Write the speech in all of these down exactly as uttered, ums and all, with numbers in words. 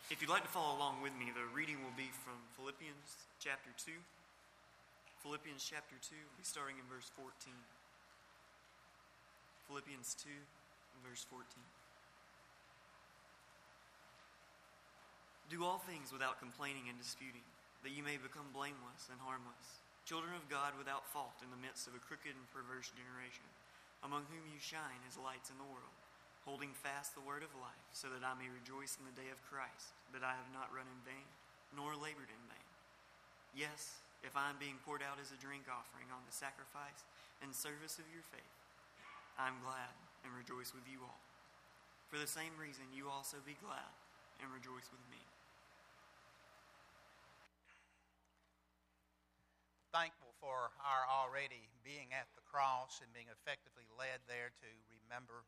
If you'd like to follow along with me, the reading will be from Philippians chapter two. Philippians chapter two, we'll be starting in verse fourteen. Philippians two, verse fourteen. Do all things without complaining and disputing, that you may become blameless and harmless, children of God without fault in the midst of a crooked and perverse generation, among whom you shine as lights in the world, holding fast the word of life, so that I may rejoice in the day of Christ, that I have not run in vain, nor labored in vain. Yes, if I am being poured out as a drink offering on the sacrifice and service of your faith, I am glad and rejoice with you all. For the same reason, you also be glad and rejoice with me. Thankful for our already being at the cross and being effectively led there to remember.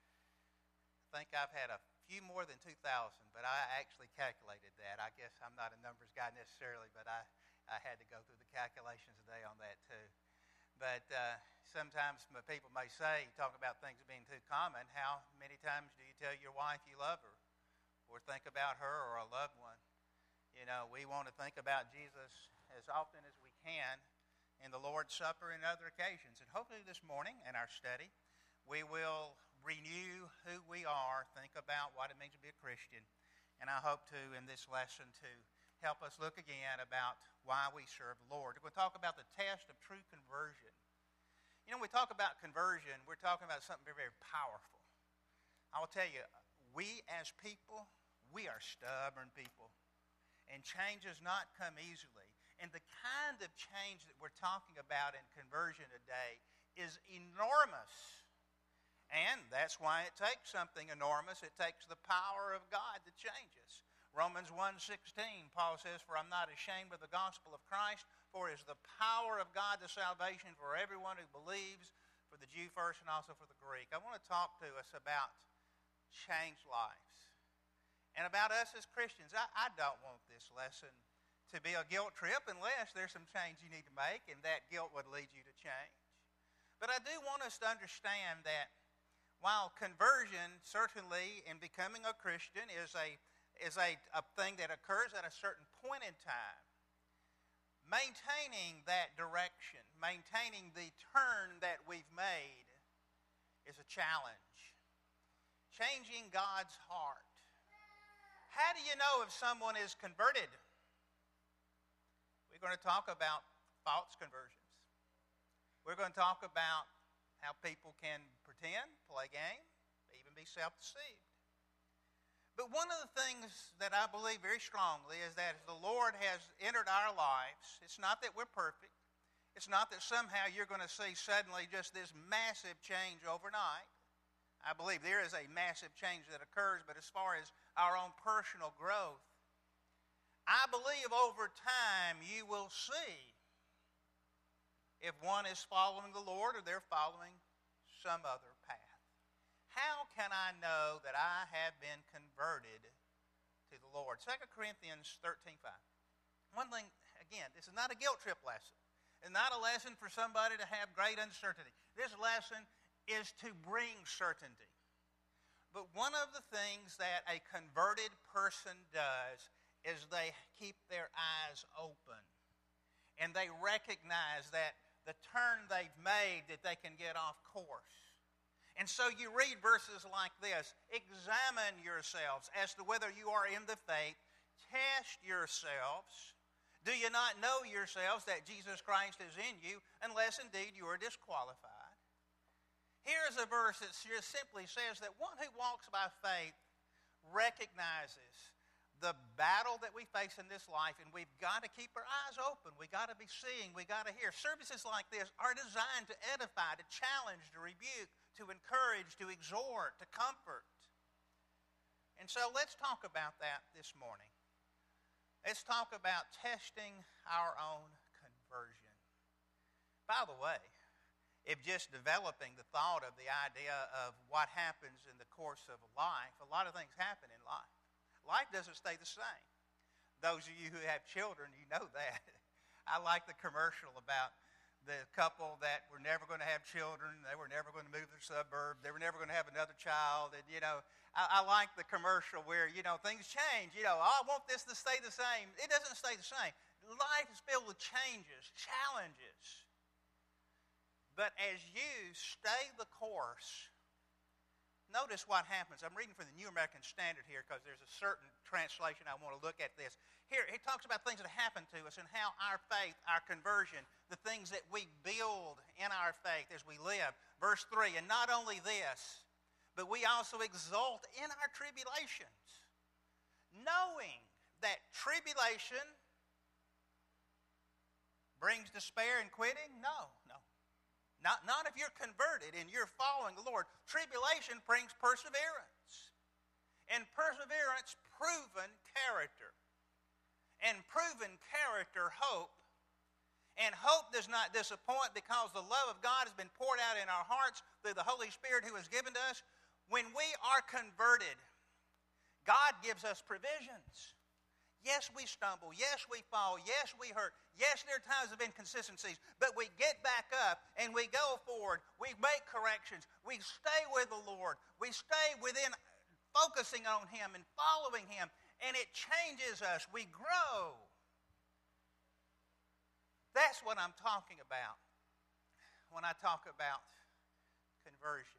I think I've had a few more than two thousand, but I actually calculated that. I guess I'm not a numbers guy necessarily, but I, I had to go through the calculations today on that too. But uh, sometimes people may say, talk about things being too common, how many times do you tell your wife you love her or think about her or a loved one? You know, we want to think about Jesus as often as we can in the Lord's Supper and other occasions. And hopefully this morning in our study, we will renew who we are, think about what it means to be a Christian. And I hope to, in this lesson, to help us look again about why we serve the Lord. We'll talk about the test of true conversion. You know, when we talk about conversion, we're talking about something very, very powerful. I will tell you, we as people, we are stubborn people. And change does not come easily. And the kind of change that we're talking about in conversion today is enormous. And that's why it takes something enormous. It takes the power of God to change us. Romans one sixteen, Paul says, "For I'm not ashamed of the gospel of Christ, for it is the power of God to salvation for everyone who believes, for the Jew first and also for the Greek." I want to talk to us about changed lives. And about us as Christians. I, I don't want this lesson to be a guilt trip unless there's some change you need to make, and that guilt would lead you to change. But I do want us to understand that while conversion, certainly in becoming a Christian, is a is a, a thing that occurs at a certain point in time, maintaining that direction, maintaining the turn that we've made is a challenge. Changing God's heart. How do you know if someone is converted? We're going to talk about false conversions. We're going to talk about how people can pretend, play game, even be self-deceived. But one of the things that I believe very strongly is that if the Lord has entered our lives, it's not that we're perfect. It's not that somehow you're going to see suddenly just this massive change overnight. I believe there is a massive change that occurs, but as far as our own personal growth, I believe over time you will see if one is following the Lord or they're following some other path. How can I know that I have been converted to the Lord? Second Corinthians thirteen five. One thing, again, this is not a guilt trip lesson. It's not a lesson for somebody to have great uncertainty. This lesson is to bring certainty. But one of the things that a converted person does is they keep their eyes open. And they recognize that the turn they've made, that they can get off course. And so you read verses like this: examine yourselves as to whether you are in the faith. Test yourselves. Do you not know yourselves that Jesus Christ is in you, unless indeed you are disqualified? Here's a verse that just simply says that one who walks by faith recognizes the battle that we face in this life, and we've got to keep our eyes open. We've got to be seeing. We've got to hear. Services like this are designed to edify, to challenge, to rebuke, to encourage, to exhort, to comfort. And so let's talk about that this morning. Let's talk about testing our own conversion. By the way, if just developing the thought of the idea of what happens in the course of life, a lot of things happen in life. Life doesn't stay the same. Those of you who have children, you know that. I like the commercial about the couple that were never going to have children, they were never going to move to the suburb, they were never going to have another child. And, you know, I, I like the commercial where, you know, things change. You know, oh, I want this to stay the same. It doesn't stay the same. Life is filled with changes, challenges. But as you stay the course, notice what happens. I'm reading from the New American Standard here because there's a certain translation I want to look at this. Here, it talks about things that happen to us and how our faith, our conversion, the things that we build in our faith as we live. Verse three, and not only this, but we also exult in our tribulations, knowing that tribulation brings despair and quitting? No, no. Not, not if you're converted and you're following the Lord. Tribulation brings perseverance. And perseverance, proven character. And proven character, hope. And hope does not disappoint because the love of God has been poured out in our hearts through the Holy Spirit who is given to us. When we are converted, God gives us provisions. Yes, we stumble. Yes, we fall. Yes, we hurt. Yes, there are times of inconsistencies. But we get back up and we go forward. We make corrections. We stay with the Lord. We stay within focusing on Him and following Him. And it changes us. We grow. That's what I'm talking about when I talk about conversion.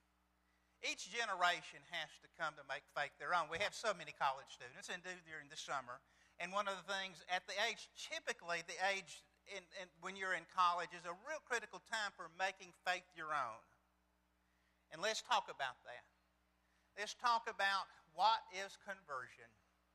Each generation has to come to make faith their own. We have so many college students and do during the summer. And one of the things at the age, typically the age in, in, when you're in college is a real critical time for making faith your own. And let's talk about that. Let's talk about what is conversion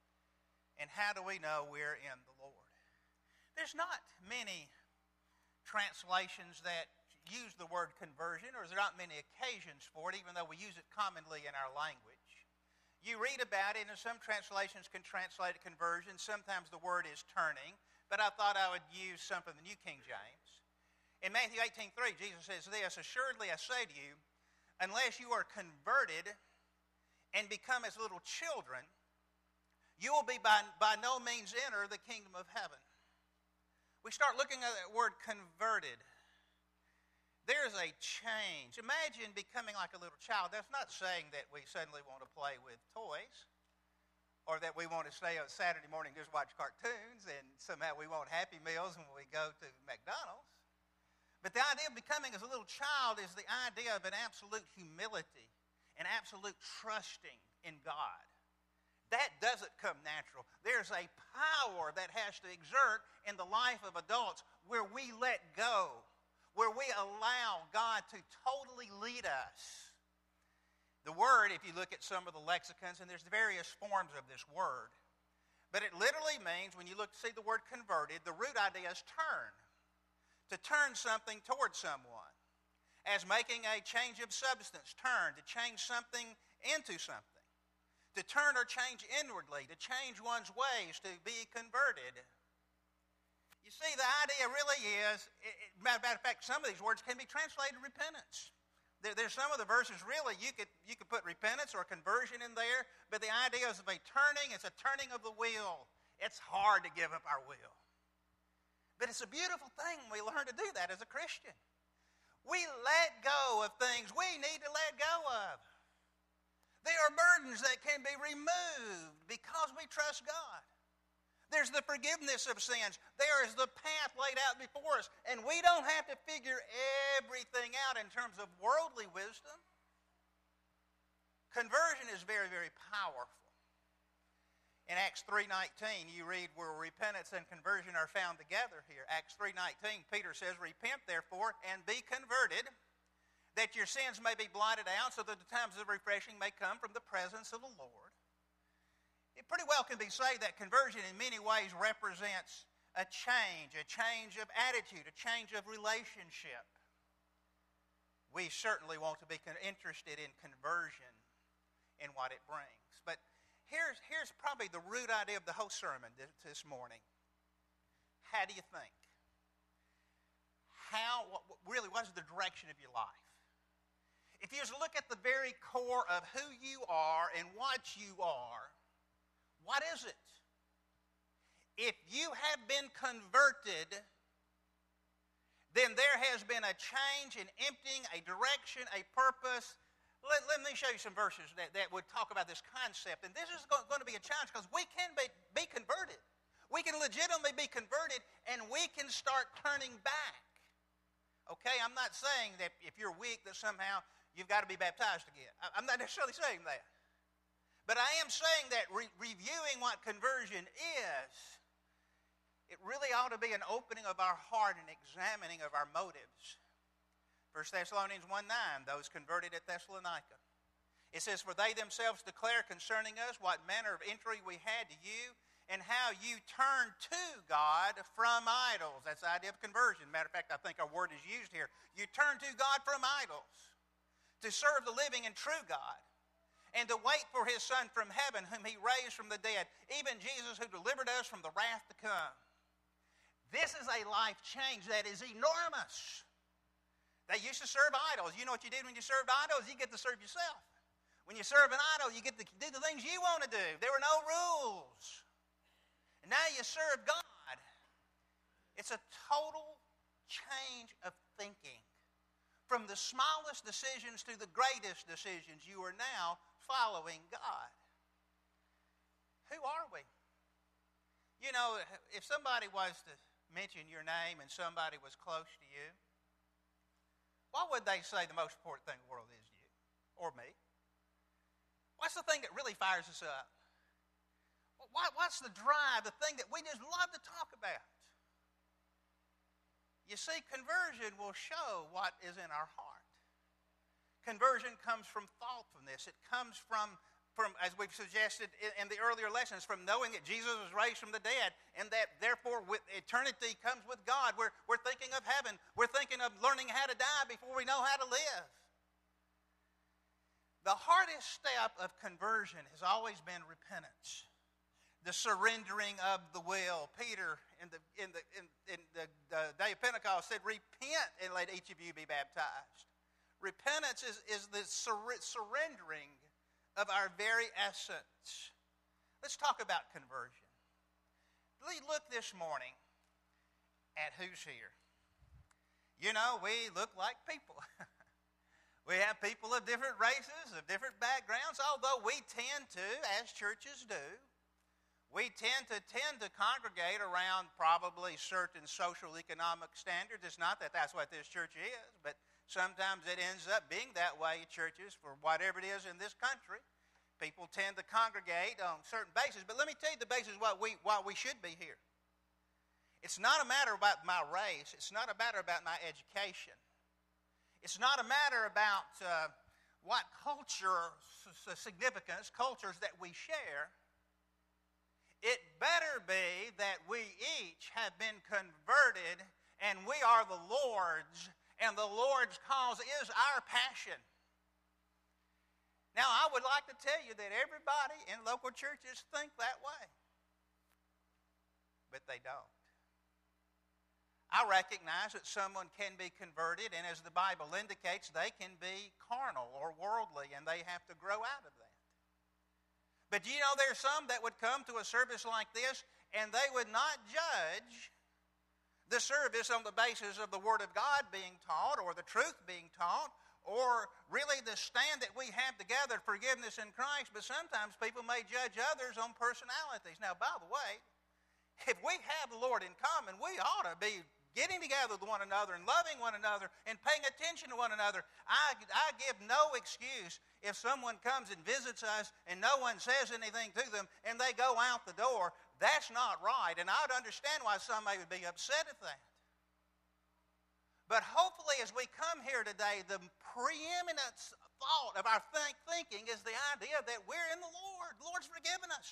and how do we know we're in the Lord. There's not many translations that use the word conversion, or there's not many occasions for it, even though we use it commonly in our language. You read about it, and some translations can translate it conversion. Sometimes the word is turning, but I thought I would use some from the New King James. In Matthew eighteen three, Jesus says this, assuredly I say to you, unless you are converted and become as little children, you will be by, by no means enter the kingdom of heaven. We start looking at that word converted. There's a change. Imagine becoming like a little child. That's not saying that we suddenly want to play with toys or that we want to stay on Saturday morning and just watch cartoons and somehow we want Happy Meals when we go to McDonald's. But the idea of becoming as a little child is the idea of an absolute humility, an absolute trusting in God. That doesn't come natural. There's a power that has to exert in the life of adults where we let go, where we allow God to totally lead us. The word, if you look at some of the lexicons, and there's various forms of this word, but it literally means, when you look to see the word converted, the root idea is turn. To turn something towards someone. As making a change of substance, turn, to change something into something. To turn or change inwardly, to change one's ways, to be converted. You see, the idea really is, it, it, matter of fact, some of these words can be translated repentance. There, there's some of the verses really, you could, you could put repentance or conversion in there, but the idea is of a turning, it's a turning of the wheel. It's hard to give up our will. But it's a beautiful thing when we learn to do that as a Christian. We let go of things we need to let go of. There are burdens that can be removed because we trust God. There's the forgiveness of sins. There is the path laid out before us. And we don't have to figure everything out in terms of worldly wisdom. Conversion is very, very powerful. In Acts three nineteen, you read where repentance and conversion are found together here. Acts three nineteen, Peter says, repent therefore and be converted, that your sins may be blotted out, so that the times of refreshing may come from the presence of the Lord. It pretty well can be said that conversion in many ways represents a change, a change of attitude, a change of relationship. We certainly want to be interested in conversion and what it brings. But here's, here's probably the root idea of the whole sermon this, this morning. How do you think? How, what, really, what is the direction of your life? If you just look at the very core of who you are and what you are, what is it? If you have been converted, then there has been a change, an emptying, a direction, a purpose. Let, let me show you some verses that, that would talk about this concept. And this is going, going to be a challenge because we can be, be converted. We can legitimately be converted and we can start turning back. Okay, I'm not saying that if you're weak that somehow you've got to be baptized again. I'm not necessarily saying that. But I am saying that re- reviewing what conversion is, it really ought to be an opening of our heart and examining of our motives. First Thessalonians one nine, those converted at Thessalonica. It says, for they themselves declare concerning us what manner of entry we had to you and how you turned to God from idols. That's the idea of conversion. Matter of fact, I think our word is used here. You turned to God from idols to serve the living and true God and to wait for his Son from heaven whom he raised from the dead, even Jesus who delivered us from the wrath to come. This is a life change that is enormous. They used to serve idols. You know what you did when you served idols? You get to serve yourself. When you serve an idol, you get to do the things you want to do. There were no rules. And now you serve God. It's a total change of thinking. From the smallest decisions to the greatest decisions, you are now following God. Who are we? You know, if somebody was to mention your name and somebody was close to you, what would they say the most important thing in the world is to you or me? What's the thing that really fires us up? What's the drive, the thing that we just love to talk about? You see, conversion will show what is in our heart. Conversion comes from thoughtfulness. It comes from, from as we've suggested in, in the earlier lessons, from knowing that Jesus was raised from the dead and that therefore with eternity comes with God. We're, we're thinking of heaven. We're thinking of learning how to die before we know how to live. The hardest step of conversion has always been repentance, the surrendering of the will. Peter, in the, in the, in, in the, the day of Pentecost, said, repent and let each of you be baptized. Repentance is, is the sur- surrendering of our very essence. Let's talk about conversion. Let's look this morning at who's here. You know, we look like people. We have people of different races, of different backgrounds, although we tend to, as churches do, we tend to tend to congregate around probably certain social economic standards. It's not that that's what this church is, but sometimes it ends up being that way in churches for whatever it is in this country. People tend to congregate on certain bases. But let me tell you the basis why we, why we should be here. It's not a matter about my race. It's not a matter about my education. It's not a matter about uh, what culture significance, cultures that we share. It better be that we each have been converted and we are the Lord's, and the Lord's cause is our passion. Now, I would like to tell you that everybody in local churches think that way, but they don't. I recognize that someone can be converted, and as the Bible indicates, they can be carnal or worldly, and they have to grow out of that. But do you know there's some that would come to a service like this, and they would not judge the service on the basis of the Word of God being taught or the truth being taught or really the stand that we have together, forgiveness in Christ, but sometimes people may judge others on personalities. Now, by the way, if we have the Lord in common, we ought to be getting together with one another and loving one another and paying attention to one another. I, I give no excuse if someone comes and visits us and no one says anything to them and they go out the door. That's not right, and I would understand why some may be upset at that. But hopefully as we come here today, the preeminent thought of our think, thinking is the idea that we're in the Lord. The Lord's forgiven us.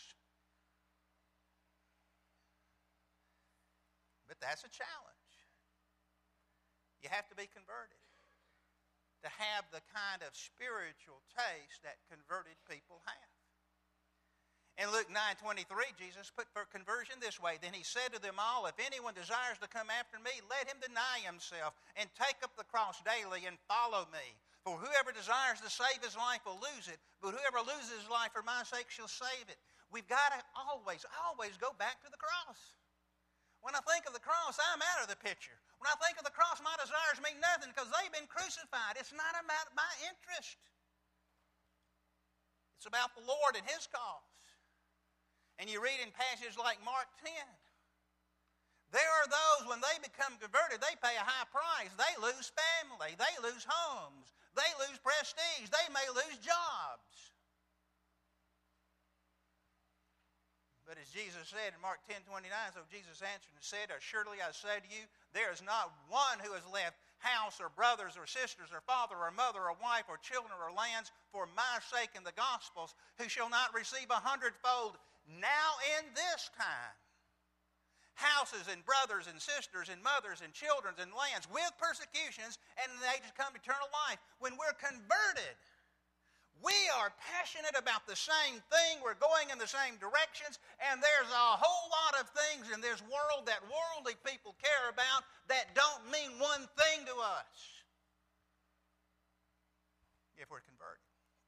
But that's a challenge. You have to be converted to have the kind of spiritual taste that converted people have. In Luke nine twenty-three, Jesus put for conversion this way. Then he said to them all, if anyone desires to come after me, let him deny himself and take up the cross daily and follow me. For whoever desires to save his life will lose it, but whoever loses his life for my sake shall save it. We've got to always, always go back to the cross. When I think of the cross, I'm out of the picture. When I think of the cross, my desires mean nothing because they've been crucified. It's not about my interest. It's about the Lord and His cause. And you read in passages like Mark ten. There are those, when they become converted, they pay a high price. They lose family. They lose homes. They lose prestige. They may lose jobs. But as Jesus said in Mark ten twenty-nine, so Jesus answered and said, Surely I say to you, there is not one who has left house or brothers or sisters or father or mother or wife or children or lands for my sake in the Gospels, who shall not receive a hundredfold now in this time. Houses and brothers and sisters and mothers and children and lands with persecutions, and in the age to come eternal life. When we're converted, we are passionate about the same thing. We're going in the same directions. And there's a whole lot of things in this world that worldly people care about that don't mean one thing to us if we're converted.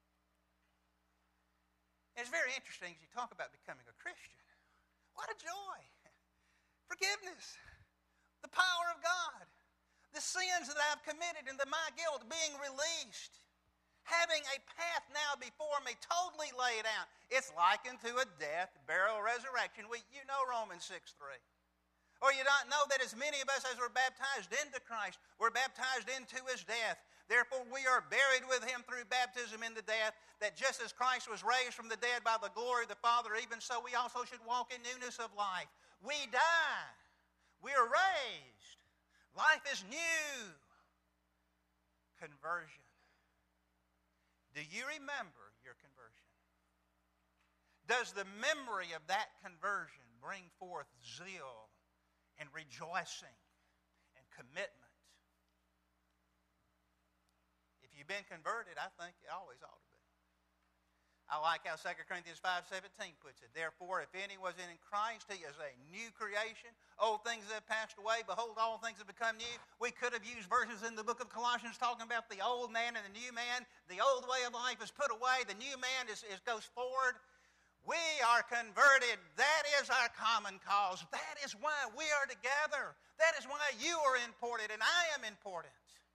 It's very interesting as you talk about becoming a Christian. What a joy. Forgiveness. The power of God. The sins that I've committed and the my guilt being released. Having a path now before me totally laid out. It's likened to a death, burial, resurrection. We, you know Romans six three. Or you don't know that as many of us as were baptized into Christ, were baptized into His death. Therefore we are buried with Him through baptism into death, that just as Christ was raised from the dead by the glory of the Father, even so we also should walk in newness of life. We die. We are raised. Life is new. Conversion. Do you remember your conversion? Does the memory of that conversion bring forth zeal and rejoicing and commitment? If you've been converted, I think it always ought to be. I like how Second Corinthians five seventeen puts it. Therefore, if any was in Christ, he is a new creation. Old things have passed away. Behold, all things have become new. We could have used verses in the book of Colossians talking about the old man and the new man. The old way of life is put away. The new man is, is goes forward. We are converted. That is our common cause. That is why we are together. That is why you are important and I am important.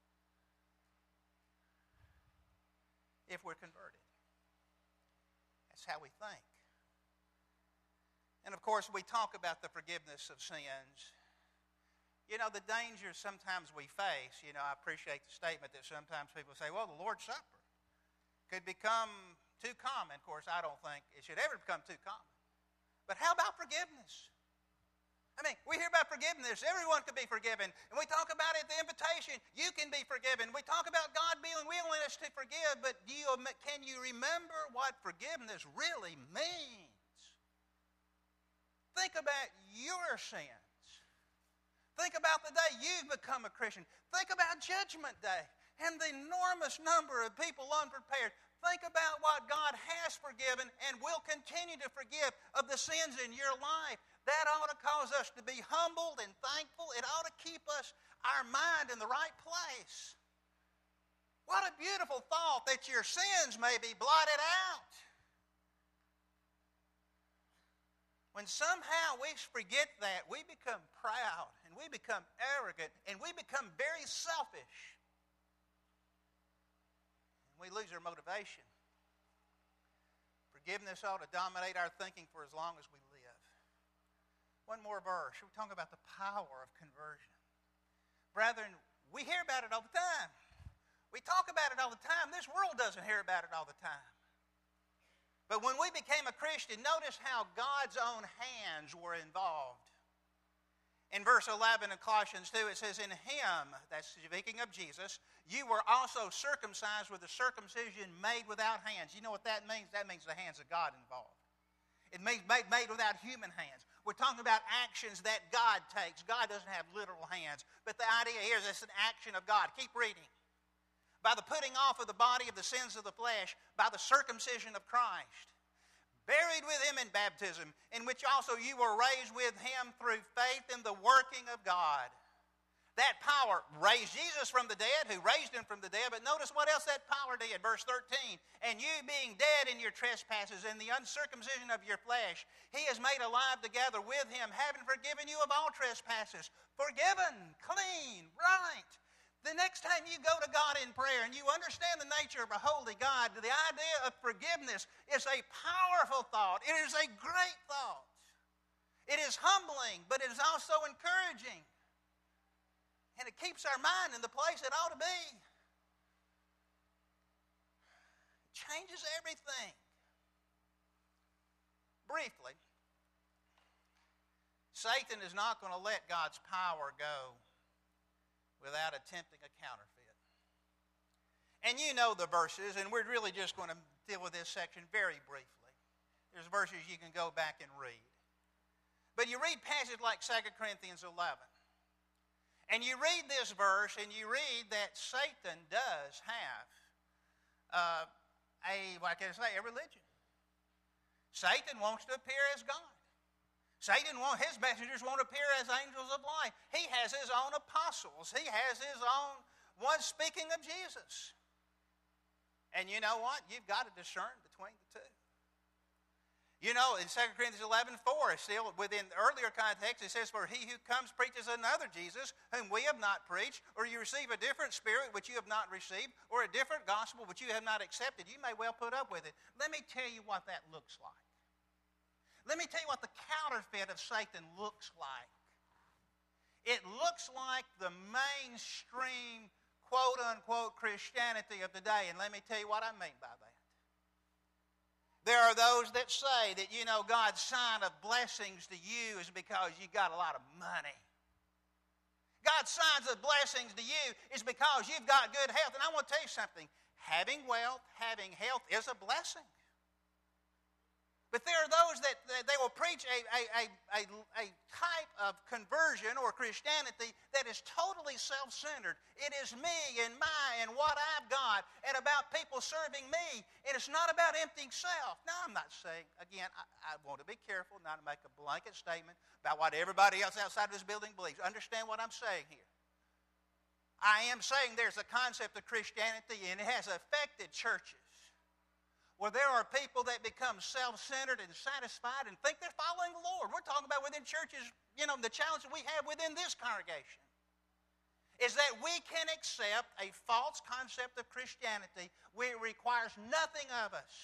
If we're converted. That's how we think. And of course, we talk about the forgiveness of sins. You know, the dangers sometimes we face, you know, I appreciate the statement that sometimes people say, well, the Lord's Supper could become too common. Of course, I don't think it should ever become too common. But how about forgiveness? I mean, we hear about forgiveness. Everyone can be forgiven. And we talk about it, the invitation. You can be forgiven. We talk about God being willing us to forgive. But do you, can you remember what forgiveness really means? Think about your sins. Think about the day you've become a Christian. Think about Judgment Day and the enormous number of people unprepared. Think about what God has forgiven and will continue to forgive of the sins in your life. That ought to cause us to be humbled and thankful. It ought to keep us, our mind in the right place. What a beautiful thought that your sins may be blotted out. When somehow we forget that, we become proud and we become arrogant and we become very selfish. And we lose our motivation. Forgiveness ought to dominate our thinking for as long as we live. One more verse. We're talking about the power of conversion. Brethren, we hear about it all the time. We talk about it all the time. This world doesn't hear about it all the time. But when we became a Christian, notice how God's own hands were involved. In verse eleven of Colossians two, it says, in Him, that's speaking of Jesus, you were also circumcised with a circumcision made without hands. You know what that means? That means the hands of God involved. It means made, made without human hands. We're talking about actions that God takes. God doesn't have literal hands. But the idea here is it's an action of God. Keep reading. By the putting off of the body of the sins of the flesh, by the circumcision of Christ. Buried with Him in baptism, in which also you were raised with Him through faith in the working of God. That power raised Jesus from the dead, who raised him from the dead. But notice what else that power did. Verse thirteen. And you being dead in your trespasses and the uncircumcision of your flesh, he has made alive together with him, having forgiven you of all trespasses. Forgiven, clean, right. The next time you go to God in prayer and you understand the nature of a holy God, the idea of forgiveness is a powerful thought. It is a great thought. It is humbling, but it is also encouraging. And it keeps our mind in the place it ought to be. It changes everything. Briefly, Satan is not going to let God's power go without attempting a counterfeit. And you know the verses, and we're really just going to deal with this section very briefly. There's verses you can go back and read. But you read passages like Second Corinthians eleven. And you read this verse, and you read that Satan does have uh, a, what can I say, a religion. Satan wants to appear as God. Satan, want, his messengers won't appear as angels of light. He has his own apostles. He has his own one speaking of Jesus. And you know what? You've got to discern between the two. You know, in Second Corinthians eleven four, still within the earlier context, it says, for he who comes preaches another Jesus, whom we have not preached, or you receive a different spirit which you have not received, or a different gospel which you have not accepted. You may well put up with it. Let me tell you what that looks like. Let me tell you what the counterfeit of Satan looks like. It looks like the mainstream, quote-unquote, Christianity of today, and let me tell you what I mean by that. There are those that say that, you know, God's sign of blessings to you is because you got a lot of money. God's signs of blessings to you is because you've got good health. And I want to tell you something. Having wealth, having health is a blessing. But there are those that, that they will preach a, a, a, a type of conversion or Christianity that is totally self-centered. It is me and my and what I've got and about people serving me. And it's not about emptying self. Now, I'm not saying, again, I, I want to be careful not to make a blanket statement about what everybody else outside of this building believes. Understand what I'm saying here. I am saying there's a concept of Christianity and it has affected churches, where there are people that become self-centered and satisfied and think they're following the Lord. We're talking about within churches, you know, the challenge that we have within this congregation is that we can accept a false concept of Christianity where it requires nothing of us.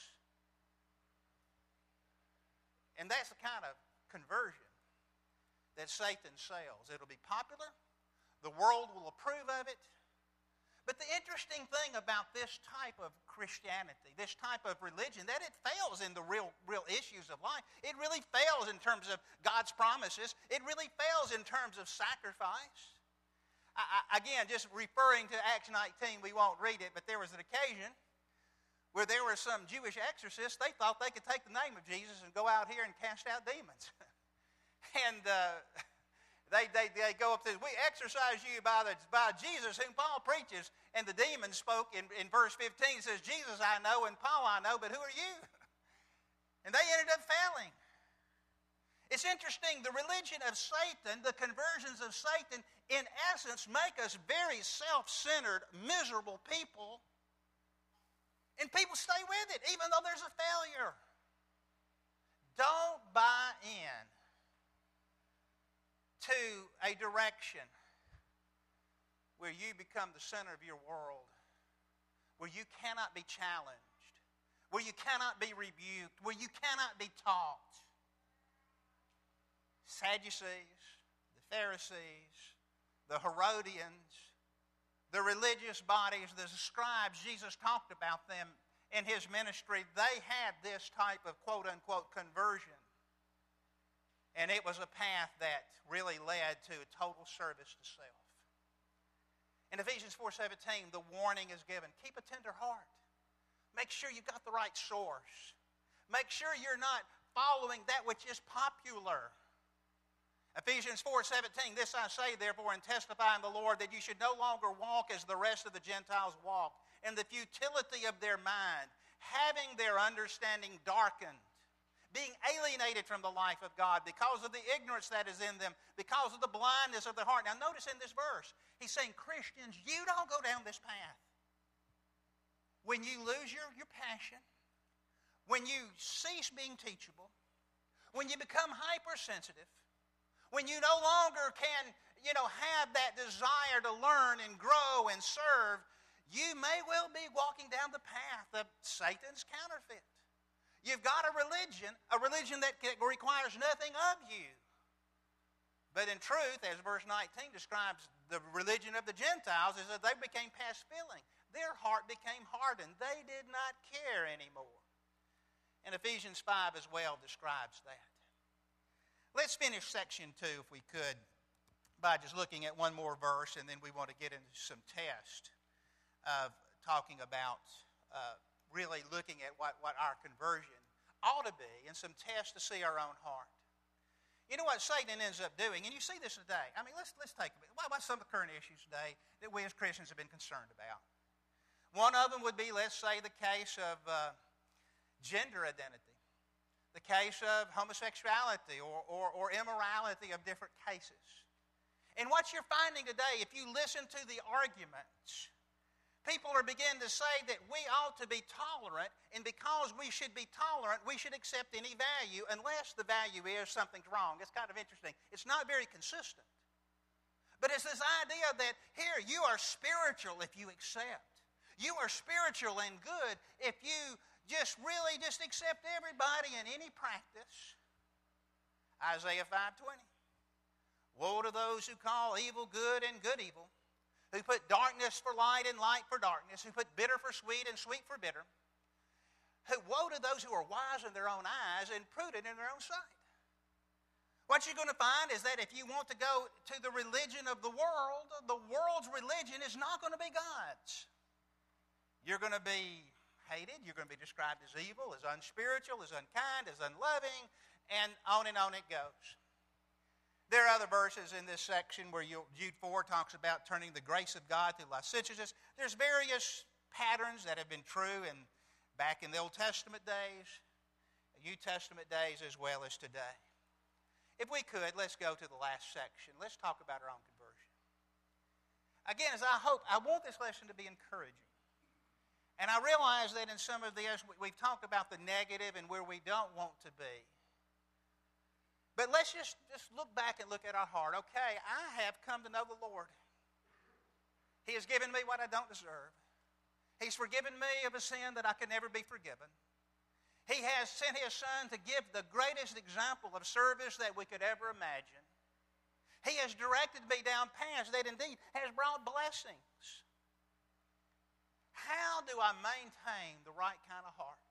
And that's the kind of conversion that Satan sells. It'll be popular. The world will approve of it. But the interesting thing about this type of Christianity, this type of religion, that it fails in the real, real issues of life. It really fails in terms of God's promises. It really fails in terms of sacrifice. I, I, again, just referring to Acts nineteen, we won't read it, but there was an occasion where there were some Jewish exorcists. They thought they could take the name of Jesus and go out here and cast out demons. and... Uh, They, they, they go up to, we exorcise you by, the, by Jesus whom Paul preaches. And the demon spoke in, in verse fifteen. It says, Jesus I know and Paul I know, but who are you? And they ended up failing. It's interesting, the religion of Satan, the conversions of Satan, in essence make us very self-centered, miserable people. And people stay with it, even though there's a failure. Don't buy in to a direction where you become the center of your world, where you cannot be challenged, where you cannot be rebuked, where you cannot be taught. Sadducees, the Pharisees, the Herodians, the religious bodies, the scribes, Jesus talked about them in his ministry. They had this type of quote-unquote conversion. And it was a path that really led to total service to self. In Ephesians four seventeen, the warning is given. Keep a tender heart. Make sure you've got the right source. Make sure you're not following that which is popular. Ephesians four seventeen, this I say, therefore, and testify in the Lord, that you should no longer walk as the rest of the Gentiles walk, in the futility of their mind, having their understanding darkened, being alienated from the life of God because of the ignorance that is in them, because of the blindness of their heart. Now notice in this verse, he's saying, Christians, you don't go down this path. When you lose your, your passion, when you cease being teachable, when you become hypersensitive, when you no longer can, you know, have that desire to learn and grow and serve, you may well be walking down the path of Satan's counterfeit. You've got a religion, a religion that requires nothing of you. But in truth, as verse nineteen describes the religion of the Gentiles, is that they became past feeling. Their heart became hardened. They did not care anymore. And Ephesians five as well describes that. Let's finish section two, if we could, by just looking at one more verse, and then we want to get into some test of talking about uh, really looking at what, what our conversion ought to be, and some tests to see our own heart. You know what Satan ends up doing, and you see this today. I mean, let's, let's take a bit. What are some of the current issues today that we as Christians have been concerned about? One of them would be, let's say, the case of uh, gender identity, the case of homosexuality or, or, or immorality of different cases. And what you're finding today, if you listen to the arguments, people are beginning to say that we ought to be tolerant, and because we should be tolerant, we should accept any value unless the value is something's wrong. It's kind of interesting. It's not very consistent. But it's this idea that here, you are spiritual if you accept. You are spiritual and good if you just really just accept everybody in any practice. Isaiah five twenty. Woe to those who call evil good and good evil, who put darkness for light and light for darkness, who put bitter for sweet and sweet for bitter. Who, woe to those who are wise in their own eyes and prudent in their own sight. What you're going to find is that if you want to go to the religion of the world, the world's religion is not going to be God's. You're going to be hated. You're going to be described as evil, as unspiritual, as unkind, as unloving, and on and on it goes. There are other verses in this section where you, Jude four talks about turning the grace of God to licentiousness. There's various patterns that have been true in, back in the Old Testament days, New Testament days, as well as today. If we could, let's go to the last section. Let's talk about our own conversion. Again, as I hope, I want this lesson to be encouraging. And I realize that in some of these, we've talked about the negative and where we don't want to be. But let's just, just look back and look at our heart. Okay, I have come to know the Lord. He has given me what I don't deserve. He's forgiven me of a sin that I could never be forgiven. He has sent His Son to give the greatest example of service that we could ever imagine. He has directed me down paths that indeed has brought blessings. How do I maintain the right kind of heart?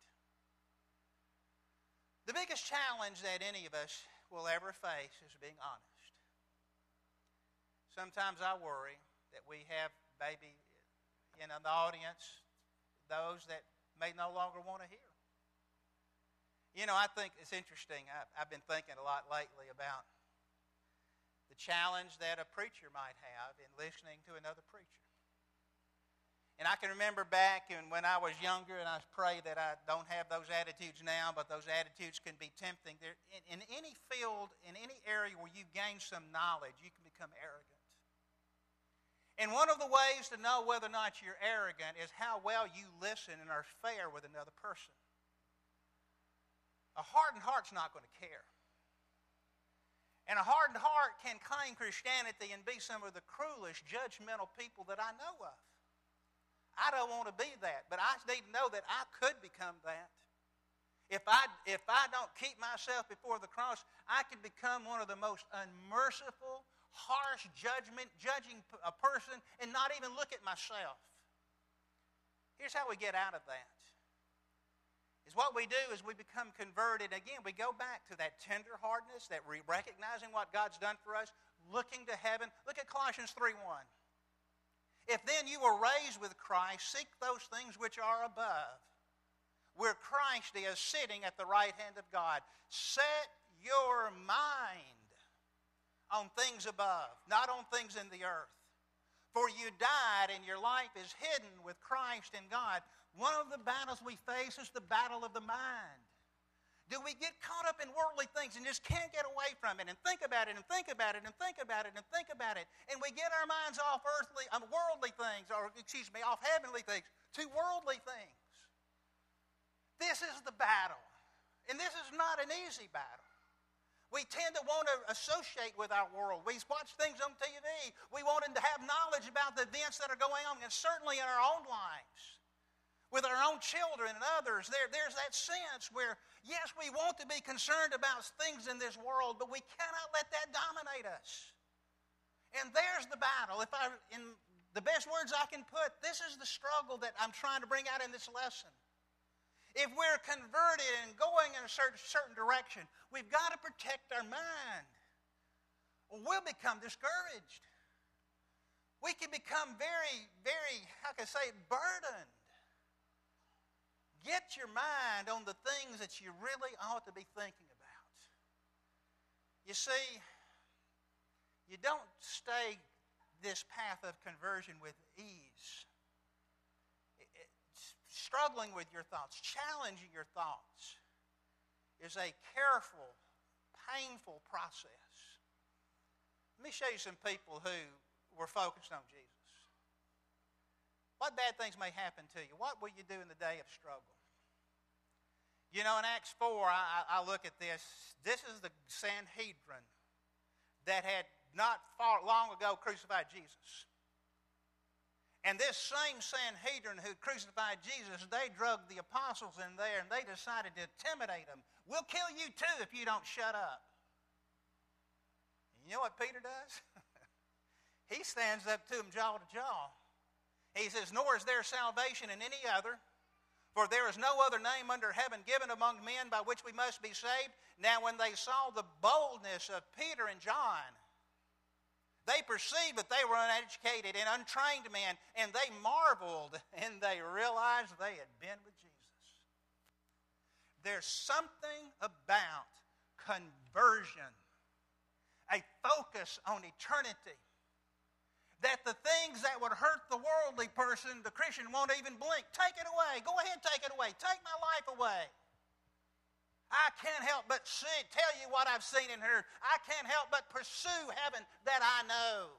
The biggest challenge that any of us will ever face is being honest. Sometimes I worry that we have maybe in the audience those that may no longer want to hear. You know, I think it's interesting. I've, I've been thinking a lot lately about the challenge that a preacher might have in listening to another preacher. And I can remember back in, when I was younger, and I pray that I don't have those attitudes now, but those attitudes can be tempting. There, in, in any field, in any area where you gain some knowledge, you can become arrogant. And one of the ways to know whether or not you're arrogant is how well you listen and are fair with another person. A hardened heart's not going to care. And a hardened heart can claim Christianity and be some of the cruelest, judgmental people that I know of. I don't want to be that, but I need to know that I could become that. If I, if I don't keep myself before the cross, I can become one of the most unmerciful, harsh judgment, judging a person and not even look at myself. Here's how we get out of that. Is what we do is we become converted. Again, we go back to that tender-heartedness, that re- recognizing what God's done for us, looking to heaven. Look at Colossians three one. If then you were raised with Christ, seek those things which are above, where Christ is sitting at the right hand of God. Set your mind on things above, not on things in the earth. For you died, and your life is hidden with Christ in God. One of the battles we face is the battle of the mind. do we get caught up in worldly things and just can't get away from it and think about it and think about it and think about it and think about it, and we get our minds off earthly, um, worldly things, or excuse me, off heavenly things to worldly things. This is the battle, and this is not an easy battle. We tend to want to associate with our world. We watch things on T V. We want to have knowledge about the events that are going on, and certainly in our own lives, with our own children and others. There, there's that sense where, yes, we want to be concerned about things in this world, but we cannot let that dominate us. And there's the battle. If I, in the best words I can put, this is the struggle that I'm trying to bring out in this lesson. If we're converted and going in a certain, certain direction, we've got to protect our mind, or we'll become discouraged. We can become very, very, how can I say it, burdened. Get your mind on the things that you really ought to be thinking about. You see, you don't stay this path of conversion with ease. Struggling with your thoughts, challenging your thoughts, is a careful, painful process. Let me show you some people who were focused on Jesus. What bad things may happen to you? What will you do in the day of struggle? You know, in Acts four, I, I look at this. This is the Sanhedrin that had not far long ago crucified Jesus. And this same Sanhedrin who crucified Jesus, they drug the apostles in there and they decided to intimidate them. We'll kill you too if you don't shut up. And you know what Peter does? He stands up to them jaw to jaw. He says, nor is there salvation in any other, for there is no other name under heaven given among men by which we must be saved. Now when they saw the boldness of Peter and John, they perceived that they were uneducated and untrained men, and they marveled, and they realized they had been with Jesus. There's something about conversion, a focus on eternity, that the things that would hurt the worldly person, the Christian, won't even blink. Take it away. Go ahead, take it away. Take my life away. I can't help but see, tell you what I've seen and heard. I can't help but pursue heaven that I know.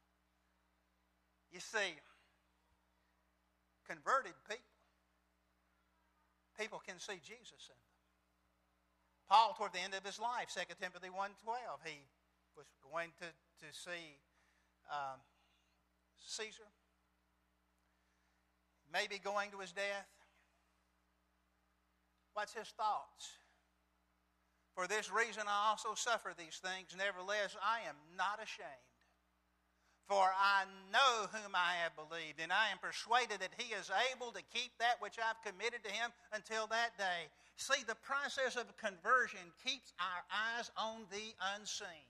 You see, converted people, people can see Jesus in them. Paul, toward the end of his life, Second Timothy one twelve, he was going to, to see um, Caesar, maybe going to his death. What's his thoughts? For this reason I also suffer these things. Nevertheless, I am not ashamed. For I know whom I have believed, and I am persuaded that he is able to keep that which I've committed to him until that day. See, the process of conversion keeps our eyes on the unseen.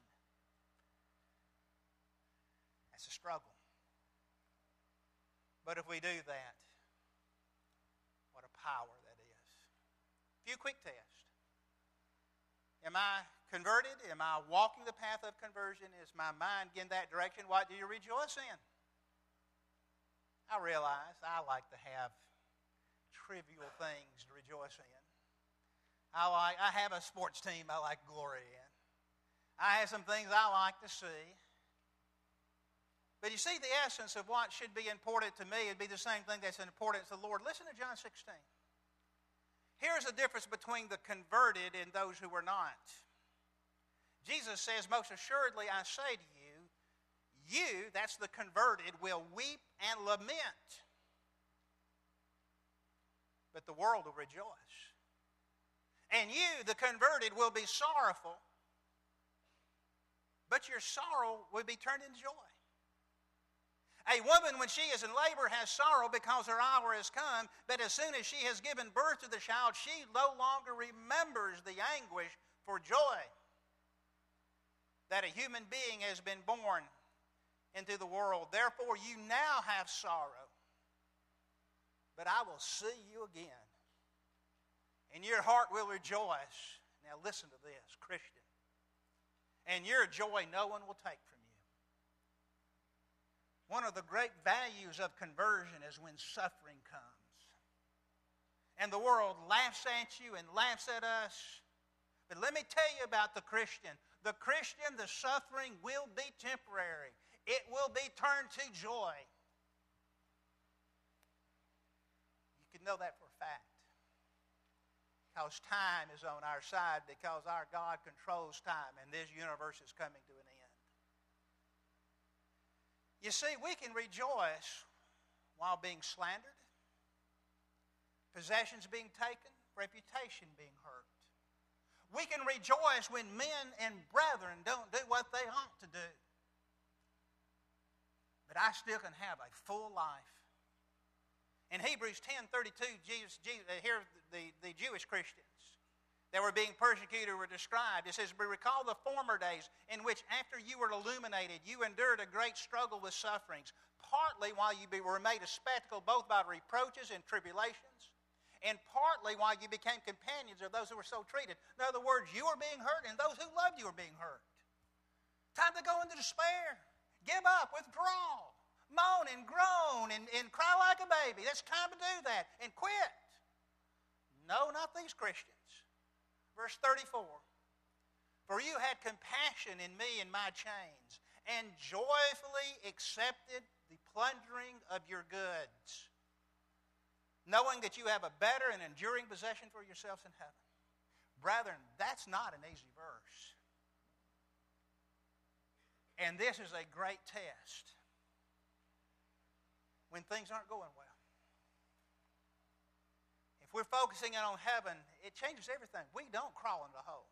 That's a struggle. But if we do that, what a power that is. A few quick tests. Am I converted? Am I walking the path of conversion? Is my mind in that direction? What do you rejoice in? I realize I like to have trivial things to rejoice in. I like. I have a sports team I like glory in. I have some things I like to see. But you see, the essence of what should be important to me would be the same thing that's important to the Lord. Listen to John sixteen. Here's the difference between the converted and those who are not. Jesus says, most assuredly I say to you, you, that's the converted, will weep and lament. But the world will rejoice. And you, the converted, will be sorrowful. But your sorrow will be turned into joy. A woman, when she is in labor, has sorrow because her hour has come, but as soon as she has given birth to the child, she no longer remembers the anguish for joy that a human being has been born into the world. Therefore, you now have sorrow, but I will see you again, and your heart will rejoice. Now listen to this, Christian. And your joy no one will take from you. One of the great values of conversion is when suffering comes. And the world laughs at you and laughs at us. But let me tell you about the Christian. The Christian, the suffering will be temporary. It will be turned to joy. You can know that for a fact. Because time is on our side, because our God controls time, and this universe is coming to an end. You see, we can rejoice while being slandered, possessions being taken, reputation being hurt. We can rejoice when men and brethren don't do what they ought to do. But I still can have a full life. In Hebrews ten thirty-two, Jesus, Jesus, here the, the Jewish Christians that were being persecuted were described. It says, "But recall the former days in which after you were illuminated, you endured a great struggle with sufferings, partly while you were made a spectacle both by reproaches and tribulations, and partly while you became companions of those who were so treated." In other words, you were being hurt and those who loved you were being hurt. Time to go into despair. Give up, withdraw, moan and groan and, and cry like a baby. It's time to do that and quit. No, not these Christians. Verse thirty-four. "For you had compassion in me and my chains, and joyfully accepted the plundering of your goods, knowing that you have a better and enduring possession for yourselves in heaven." Brethren, that's not an easy verse. And this is a great test when things aren't going well. If we're focusing in on heaven, it changes everything. We don't crawl in the hole.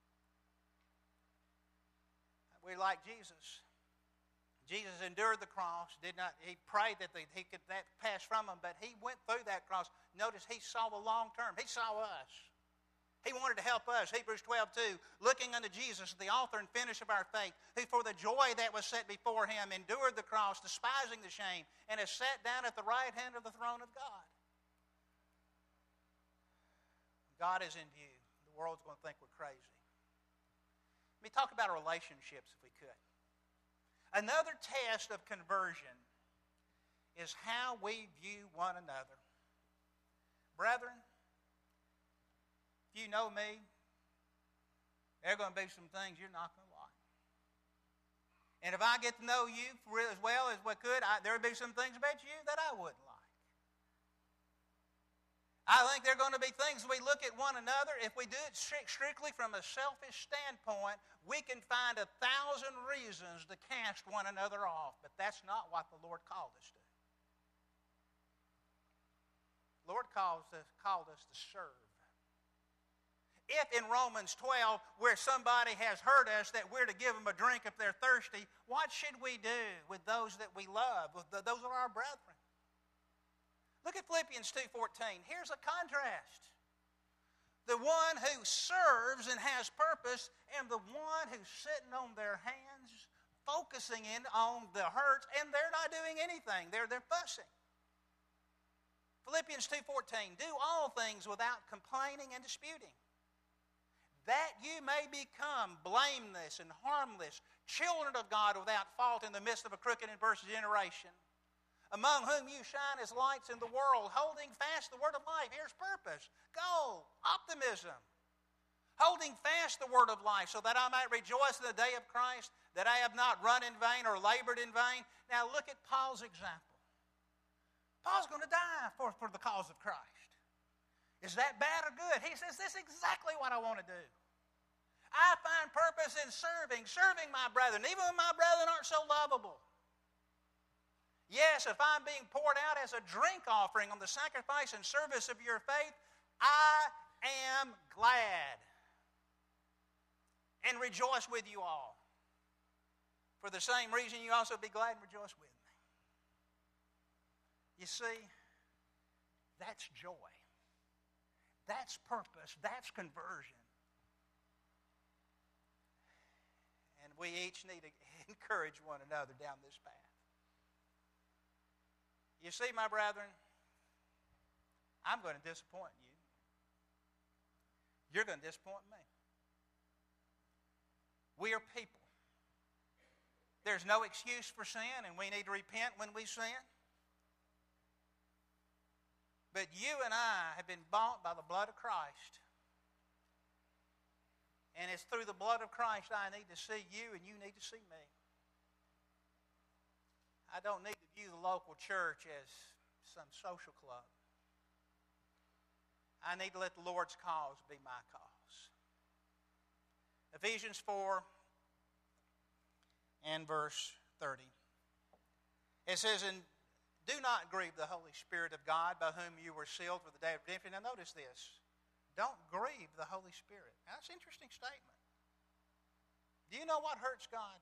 We're like Jesus. Jesus endured the cross. Did not, he prayed that the, he could that pass from him, but he went through that cross. Notice he saw the long term. He saw us. He wanted to help us. Hebrews twelve two, "Looking unto Jesus, the author and finisher of our faith, who for the joy that was set before him endured the cross, despising the shame, and has sat down at the right hand of the throne of God." God is in view. The world's going to think we're crazy. Let me talk about our relationships if we could. Another test of conversion is how we view one another. Brethren, if you know me, there are going to be some things you're not going to like. And if I get to know you as well as we could, I, there will be some things about you that I wouldn't like. I think there are going to be things we look at one another. If we do it strictly from a selfish standpoint, we can find a thousand reasons to cast one another off. But that's not what the Lord called us to. The Lord calls us, called us to serve. If in Romans twelve, where somebody has hurt us, that we're to give them a drink if they're thirsty, what should we do with those that we love, with the, those are our brethren? Look at Philippians two fourteen. Here's a contrast. The one who serves and has purpose, and the one who's sitting on their hands, focusing in on the hurts, and they're not doing anything. They're, they're fussing. Philippians two fourteen, "Do all things without complaining and disputing, that you may become blameless and harmless, children of God without fault in the midst of a crooked and perverse generation, among whom you shine as lights in the world, holding fast the word of life." Here's purpose, goal, optimism. "Holding fast the word of life, so that I might rejoice in the day of Christ, that I have not run in vain or labored in vain." Now look at Paul's example. Paul's going to die for, for the cause of Christ. Is that bad or good? He says, this is exactly what I want to do. I find purpose in serving, serving my brethren, even when my brethren aren't so lovable. Yes, if I'm being poured out as a drink offering on the sacrifice and service of your faith, I am glad and rejoice with you all. For the same reason, you also be glad and rejoice with me. You see, that's joy. That's purpose. That's conversion. And we each need to encourage one another down this path. You see, my brethren, I'm going to disappoint you. You're going to disappoint me. We are people. There's no excuse for sin, and we need to repent when we sin. But you and I have been bought by the blood of Christ. And it's through the blood of Christ I need to see you and you need to see me. I don't need to view the local church as some social club. I need to let the Lord's cause be my cause. Ephesians four and verse thirty. It says, "And do not grieve the Holy Spirit of God, by whom you were sealed for the day of redemption." Now notice this. Don't grieve the Holy Spirit. Now, that's an interesting statement. Do you know what hurts God?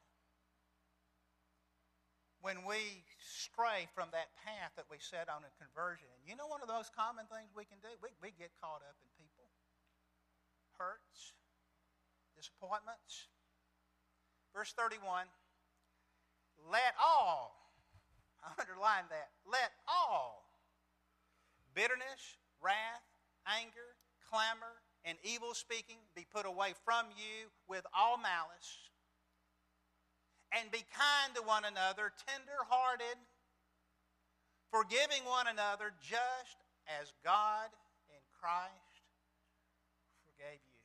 When we stray from that path that we set on in conversion. And you know one of those common things we can do? We, we get caught up in people. Hurts. Disappointments. Verse thirty-one. Let all, I underline that, let all bitterness, wrath, anger, clamor, and evil speaking be put away from you with all malice. And be kind to one another, tender-hearted, forgiving one another, just as God in Christ forgave you.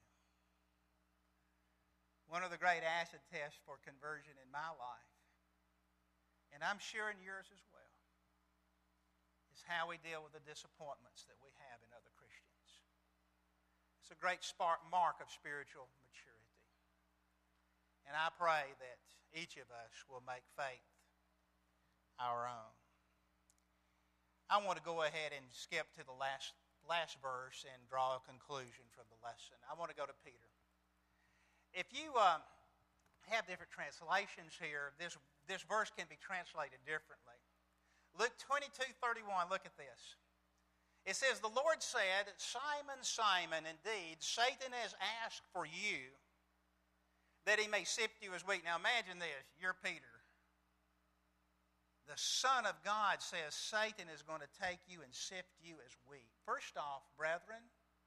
One of the great acid tests for conversion in my life, and I'm sure in yours as well, is how we deal with the disappointments that we have in other Christians. It's a great spark, mark of spiritual maturity. And I pray that each of us will make faith our own. I want to go ahead and skip to the last, last verse and draw a conclusion from the lesson. I want to go to Peter. If you um, have different translations here, this, this verse can be translated differently. Luke twenty-two thirty-one, look at this. It says, "The Lord said, Simon, Simon, indeed, Satan has asked for you, that he may sift you as wheat." Now imagine this. You're Peter. The Son of God says Satan is going to take you and sift you as wheat. First off, brethren,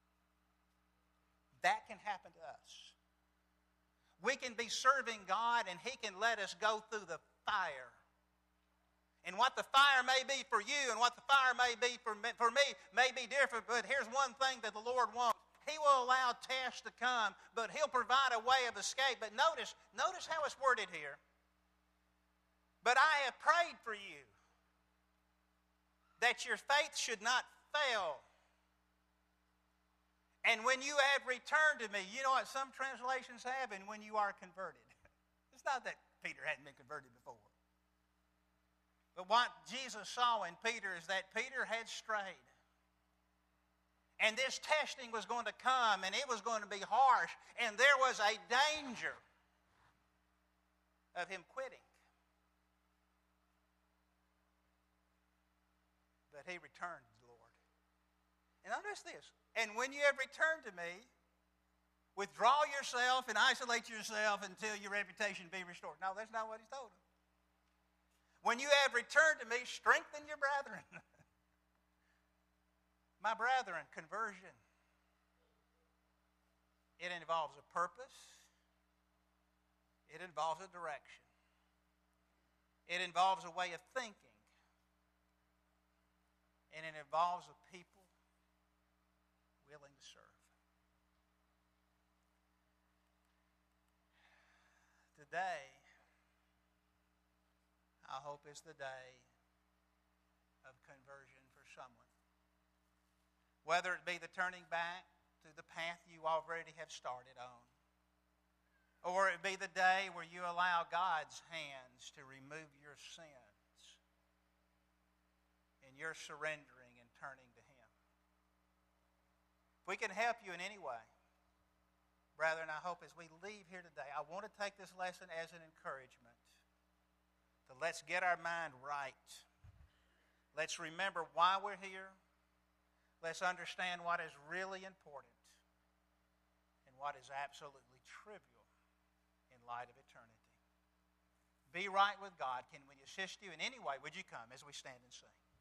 that can happen to us. We can be serving God and he can let us go through the fire. And what the fire may be for you and what the fire may be for me, for me may be different, but here's one thing that the Lord wants. He will allow tests to come, but he'll provide a way of escape. But notice, notice how it's worded here. "But I have prayed for you, that your faith should not fail. And when you have returned to me," you know what some translations have, "and when you are converted." It's not that Peter hadn't been converted before. But what Jesus saw in Peter is that Peter had strayed. And this testing was going to come, and it was going to be harsh, and there was a danger of him quitting. But he returned to the Lord. And notice this. "And when you have returned to me, withdraw yourself and isolate yourself until your reputation be restored." No, that's not what he told him. "When you have returned to me, strengthen your brethren." My brethren, conversion, it involves a purpose. It involves a direction. It involves a way of thinking. And it involves a people willing to serve. Today, I hope, is the day of conversion for someone. Whether it be the turning back to the path you already have started on, or it be the day where you allow God's hands to remove your sins and you're surrendering and turning to Him. If we can help you in any way, brethren, I hope as we leave here today, I want to take this lesson as an encouragement to let's get our mind right. Let's remember why we're here. Let's understand what is really important and what is absolutely trivial in light of eternity. Be right with God. Can we assist you in any way? Would you come as we stand and sing?